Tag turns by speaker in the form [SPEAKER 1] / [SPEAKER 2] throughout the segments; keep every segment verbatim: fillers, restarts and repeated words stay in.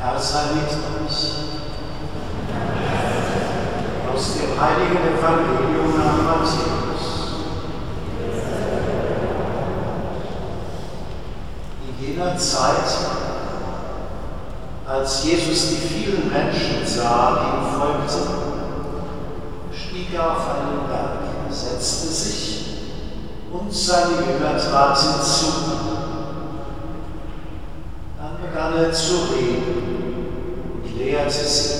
[SPEAKER 1] Herr sei mit euch. Aus dem heiligen Evangelium nach Matthäus. In jener Zeit, als Jesus die vielen Menschen sah, die ihm folgten, stieg er auf einen Berg, setzte sich und seine Jünger traten hinzu. Dann begann er zu reden und lehrte sie.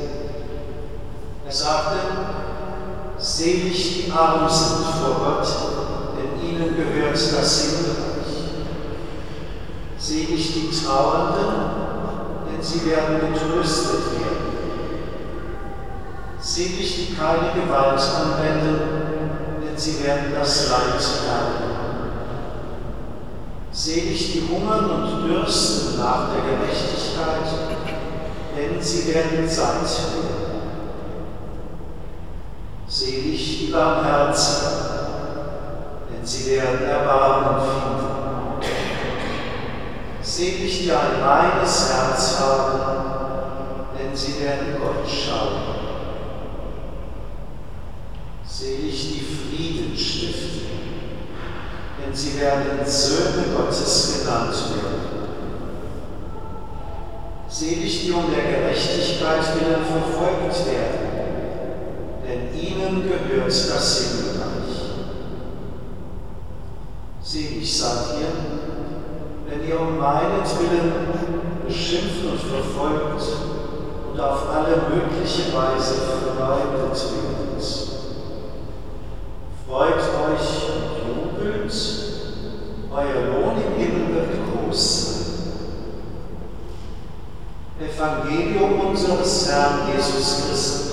[SPEAKER 1] Er sagte: Selig die Armen sind vor Gott, denn ihnen gehört das Himmelreich. Selig die Trauernden, denn sie werden getröstet werden. Selig die keine Gewalt anwenden, denn sie werden das Leid erben. Selig die hungern und dürsten nach der Gerechtigkeit, denn sie werden satt werden. Selig die Barmherzigen, denn sie werden Erbarmen finden. Selig die ein reines Herz haben, denn sie werden Gott schauen. Selig die Frieden stiften, denn sie werden Söhne Gottes genannt werden. Selig die um der Gerechtigkeit willen verfolgt werden, denn ihnen gehört das Himmelreich. Selig seid ihr, wenn ihr um meinetwillen beschimpft und verfolgt und auf alle mögliche Weise verleumdet werdet. Freut euch und jubelt, euer Lohn im Himmel wird groß sein. Evangelium unseres Herrn Jesus Christus.